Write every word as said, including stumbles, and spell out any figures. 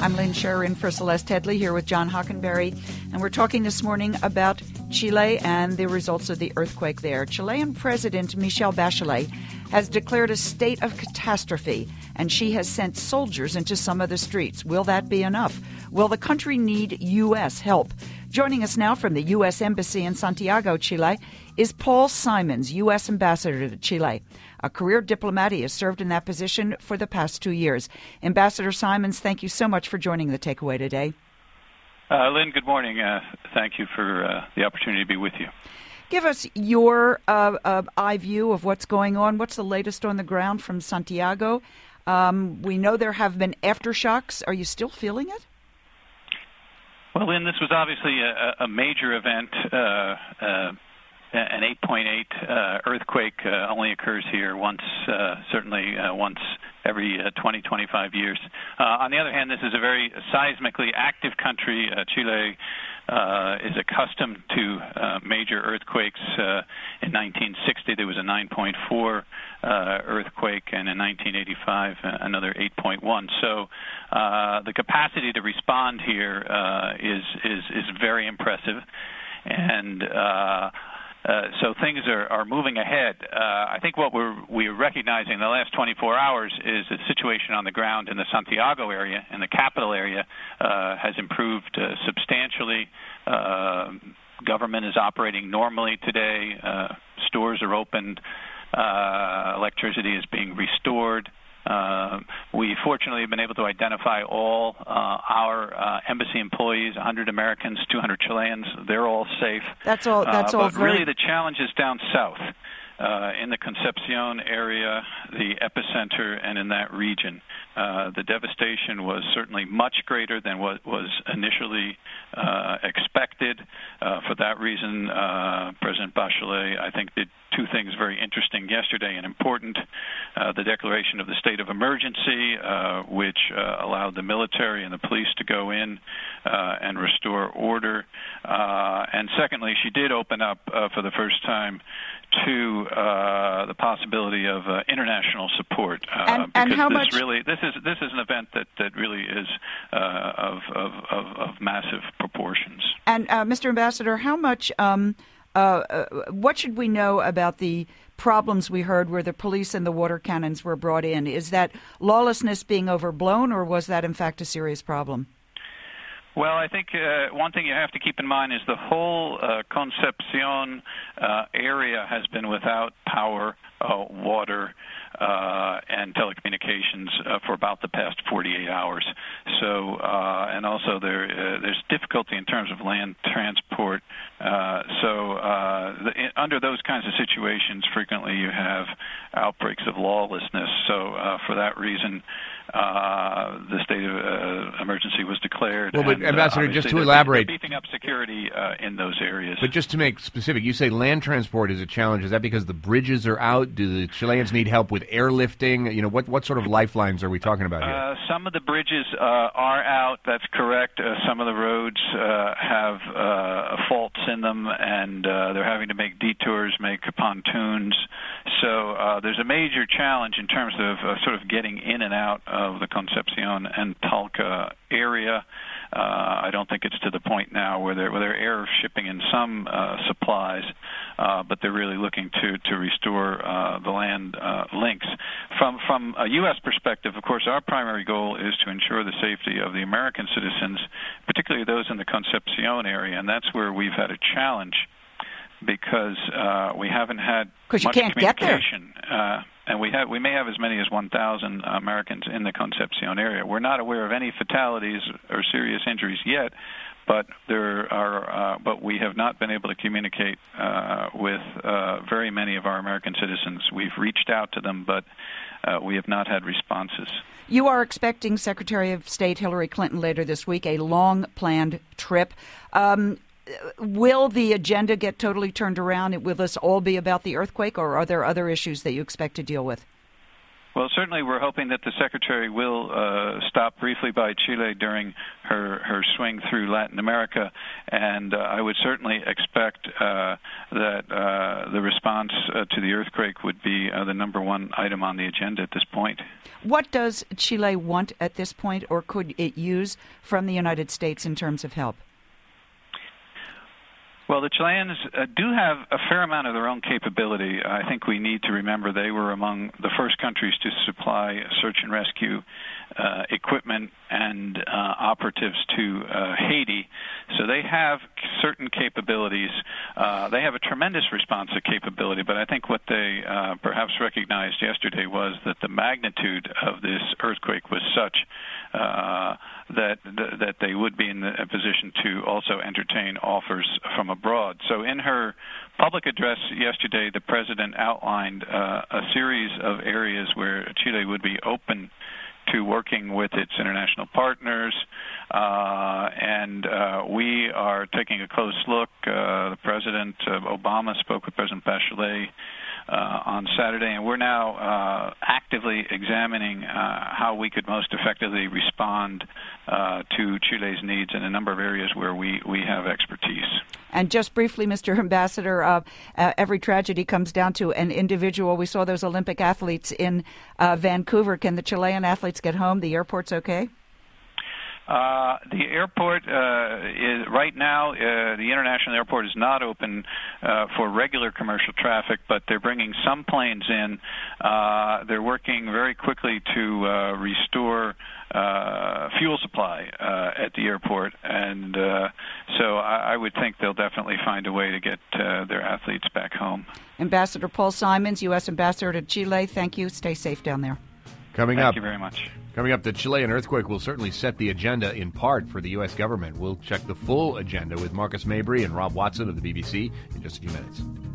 I'm Lynn Sherr in for Celeste Headley here with John Hockenberry, and we're talking this morning about Chile and the results of the earthquake there. Chilean President Michelle Bachelet has declared a state of catastrophe, and she has sent soldiers into some of the streets. Will that be enough? Will the country need U S help? Joining us now from the U S Embassy in Santiago, Chile, is Paul Simons, U S Ambassador to Chile. A career diplomat, he has served in that position for the past two years. Ambassador Simons, thank you so much for joining the Takeaway today. Uh, Lynn, good morning. Uh, thank you for uh, the opportunity to be with you. Give us your uh, uh, eye view of what's going on. What's the latest on the ground from Santiago? Um, we know there have been aftershocks. Are you still feeling it? Well, Lynn, this was obviously a, a major event. Uh, uh, an eight point eight uh, earthquake uh, only occurs here once, uh, certainly uh, once every uh, twenty, twenty-five years. Uh, on the other hand, this is a very seismically active country. Uh, Chile uh, is accustomed to uh, major earthquakes. Uh, in nineteen sixty, there was a nine point four uh, earthquake, and in nineteen eighty-five, uh, another eight point one. So uh, the capacity to respond here uh, is, is, is very impressive. And uh, Uh, so things are, are moving ahead. Uh, I think what we're, we're recognizing in the last twenty-four hours is the situation on the ground in the Santiago area, in the capital area, uh, has improved uh, substantially. Uh, government is operating normally today. Uh, stores are opened. Uh, electricity is being restored. Uh, we fortunately have been able to identify all uh, our uh, embassy employees, one hundred Americans, two hundred Chileans. They're all safe. That's all. That's uh, all. But very... really, the challenge is down south, uh, in the Concepcion area, the epicenter, and in that region. Uh, the devastation was certainly much greater than what was initially uh, expected. Uh, for that reason, uh, President Bachelet, I think, did two things very interesting yesterday and important. Uh, the declaration of the state of emergency, uh, which uh, allowed the military and the police to go in uh, and restore order. Uh, and secondly, she did open up uh, for the first time to uh, the possibility of uh, international support. Uh, and, because and how this much... really this is this is an event that, that really is uh, of, of, of, of massive proportions. And uh, Mister Ambassador, how much um, uh, uh, what should we know about the problems we heard where the police and the water cannons were brought in? Is that lawlessness being overblown, or was that in fact a serious problem? Well, I think uh, one thing you have to keep in mind is the whole uh, Concepcion uh, area has been without power, uh, water, uh, and telecommunications uh, for about the past forty-eight hours. So, uh, and also there uh, there's difficulty in terms of land transport. Uh, so, uh, the, under those kinds of situations, frequently you have outbreaks of lawlessness. So, uh, for that reason, Uh, the state of uh, emergency was declared. Well, but and, Ambassador, uh, just to they're, elaborate, they're beefing up security uh, in those areas. But just to make specific, you say land transport is a challenge. Is that because the bridges are out? Do the Chileans need help with airlifting? You know, what what sort of lifelines are we talking about here? Uh, some of the bridges uh, are out. That's correct. Uh, some of the roads uh, have uh, faults in them, and uh, they're having to make detours, make pontoons. So uh, there's a major challenge in terms of uh, sort of getting in and out of the Concepcion and Talca area. Uh, I don't think it's to the point now where they're, where they're air shipping in some uh, supplies, uh, but they're really looking to to restore uh, the land uh, links. From from a U S perspective, of course, our primary goal is to ensure the safety of the American citizens, particularly those in the Concepcion area, and that's where we've had a challenge because uh, we haven't had much you can't communication. Get there. Uh, And we have we may have as many as one thousand Americans in the Concepcion area. We're not aware of any fatalities or serious injuries yet, but there are. Uh, but we have not been able to communicate uh, with uh, very many of our American citizens. We've reached out to them, but uh, we have not had responses. You are expecting Secretary of State Hillary Clinton later this week, a long-planned trip. Um, Will the agenda get totally turned around? Will this all be about the earthquake, or are there other issues that you expect to deal with? Well, certainly we're hoping that the Secretary will uh, stop briefly by Chile during her, her swing through Latin America, and uh, I would certainly expect uh, that uh, the response uh, to the earthquake would be uh, the number one item on the agenda at this point. What does Chile want at this point, or could it use from the United States in terms of help? Well, the Chileans uh, do have a fair amount of their own capability. I think we need to remember they were among the first countries to supply search and rescue uh, equipment and uh, operatives to uh, Haiti. So they have certain capabilities. Uh, they have a tremendous responsive capability, but I think what they uh, perhaps recognized yesterday was that the magnitude of this earthquake was such uh, that that they would be in a position to also entertain offers from abroad. So in her public address yesterday, the president outlined uh, a series of areas where Chile would be open to working with its international partners, uh, and uh, we are taking a close look. Uh, the President uh, Obama spoke with President Bachelet uh, on Saturday, and we're now uh, actively examining uh, how we could most effectively respond uh, to Chile's needs in a number of areas where we, we have expertise. And just briefly, Mister Ambassador, uh, uh, every tragedy comes down to an individual. We saw those Olympic athletes in uh, Vancouver. Can the Chilean athletes get home? The airport's okay? Uh, the airport uh, is right now. Uh, the international airport is not open uh, for regular commercial traffic, but they're bringing some planes in. Uh, they're working very quickly to uh, restore uh, fuel supply uh, at the airport, and uh, so I, I would think they'll definitely find a way to get uh, their athletes back home. Ambassador Paul Simons, U S Ambassador to Chile. Thank you. Stay safe down there. Coming Thank up. you very much. Coming up, the Chilean earthquake will certainly set the agenda in part for the U S government. We'll check the full agenda with Marcus Mabry and Rob Watson of the B B C in just a few minutes.